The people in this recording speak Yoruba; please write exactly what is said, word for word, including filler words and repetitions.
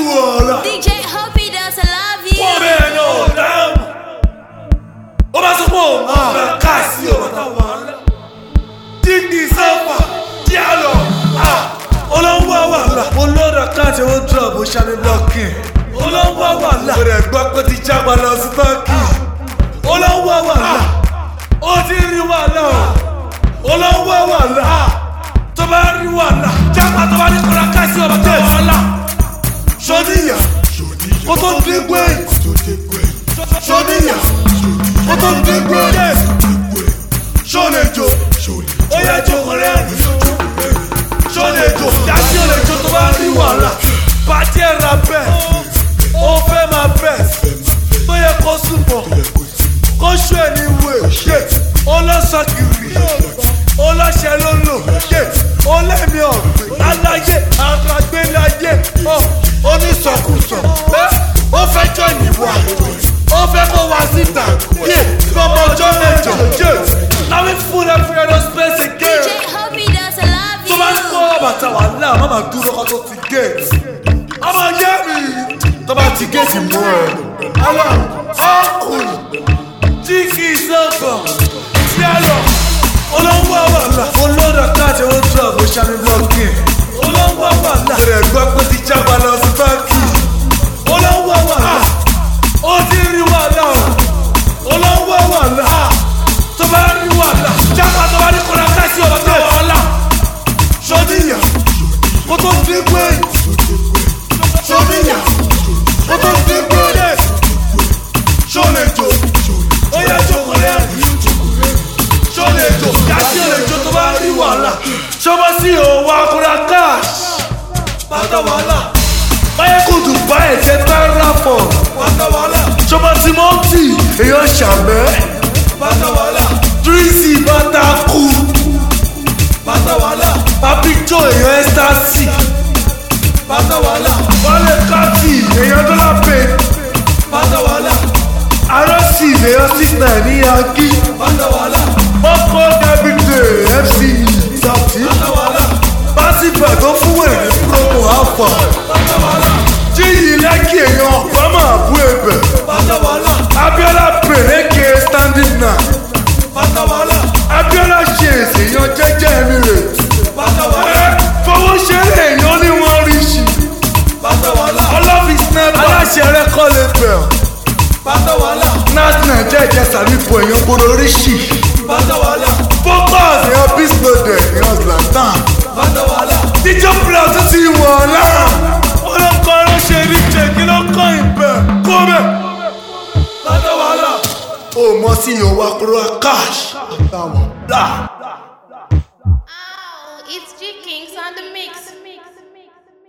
wàhálà. D J Hoppy does I love you. Wọ́n bẹ̀rẹ̀ náà dáhùn. Ó bá sọ pé òun máa bẹ̀rẹ̀ káàsì ọ̀tá wàhálà. Dígì sọ́fà díàlọ̀. Olówó wàhálà. Olóòdà káàtì ó drop ó ṣàmì blọ́ọ̀kì. Olówó wàhálà. Ó rẹ̀ gbọ́ pé ti jápa lọ sí tọ́kì. Olówó wàhálà. Ó ti rí wàhálà o. Olówó wàhálà. Tó bá rí wàhálà. Jápa tó bá ní kọ́ra káàsì ọ̀tá wàhálà. Ṣọ́níyà. Kó tó dé gbé. Ṣọ́níyà. Kó tó dé gbé. Ṣọ́lẹ̀jọ. Ó yẹ jókòó rẹ̀. Ṣọ́lẹ̀jọ. Yàtí òlẹ̀jọ tó bá rí wàhálà. Bàtí ẹ̀ ra bẹ́ẹ̀. Ó fẹ́ máa bẹ́ẹ̀. Tó yẹ kó súnmọ́. Kó ṣú ẹ̀ ní ìwé. Ó lọ sọ kiri. Ó lọ́ṣẹ́ ló lò. Ó lẹ́mí ọ̀gbìn. Aláyé àgbàgbélayé. Onísọkúsọ. Ó fẹ́ jọ ìwà. Ó fẹ́ kó wá síta. Fọmọ ọjọ́ mẹ́jọ. Now we full of freedom of space again. D J Hoppy does I love you. Tó bá ń kó bàtà wà láà, má máa dúró kó tó ti gate. Ọmọ yẹ́ mi. Tó bá ti gate mú ẹ. Àwọn ọkùnrin. Jíkì sọ́kọ̀. Tí a lọ. Olówó wàhálà. Olóòdà káàtì ó drop ó ṣàmì blọ́ọ̀kì. Olówó wàhálà. Ó rẹ̀ gbọ́ pé ti jápa lọ sí báńkì. Olówó wàhálà. Ó ti rí wàhálà o. Olówó wàhálà. Tó bá rí wàhálà. Jápa tó bá ní kọ́ra káàsì ọ̀tá wàhálà. Ṣọ́níyà. Kó tó dé gbé. Ṣọ́níyà. Kó tó dé gbé. Ṣọ́lẹ̀jọ. Ó yẹ jókòó rẹ̀. Ṣọ́lẹ̀jọ. Yàtí òlẹ̀jọ tó bá rí wàhálà. Ṣọ́bọ́ sí òwò akọ́ra káàsì. Bàtà wàhálà. Báyẹ̀ kò dùn bá ẹ̀jẹ̀ tààrà fọ̀. Bàtà wàhálà. Ṣọ́bọ́ tí mọ́ tì èèyàn ṣàmẹ́. Bàtà wàhálà. Tírísì bàtà kú. Bàtà wàhálà. Pàpíjọ èèyàn ẹ́sításì. Bàtà wàhálà. Wálé káàtì èèyàn dọ́là pé. Bàtà wàhálà. Arọ́sì èèyàn six nine ní Yankí. Bàtà wàhálà. Ọkọ̀ dẹ́bìtì F C E Sàtì. Bàtà wàhálà. Pásífà tó fún wèrè ní promo alpha. Bàtà wàhálà. Jíyì lẹ́kì èèyàn ọ̀pọ̀mọ̀ àbú ẹ̀bẹ̀. Bàtà wàhálà. Abiola Pèrèké standing now. Bàtà wàhálà. Abiola ṣe èèyàn jẹ́jẹ́ Emirates. Bàtà wàhálà. Fọwọ́ ṣeré èèyàn ní wọ́n rí ṣì. Bàtà wàhálà. Ọlọ́fi snapper. Aláṣẹ rẹ̀ kọ́ lè bẹ̀. Bàtà wàhálà. National jẹ́jẹ́ sàbípo èèyàn gbòòrò rí ṣì. Bàtà wàhálà. Focus èèyàn Bismode èèyàn Zlatan. Bàtà wàhálà. Díjọ́ pílà tó ti wọ̀ lára. Olóńkọ́ ló ṣe rí jẹ́ kí ló kọ́ ìbẹ̀ kó bẹ̀. Bàtà wàhálà. Ó mọ sí ìyọ̀wá kúrò cash. Oh, it's G Kings on the mix.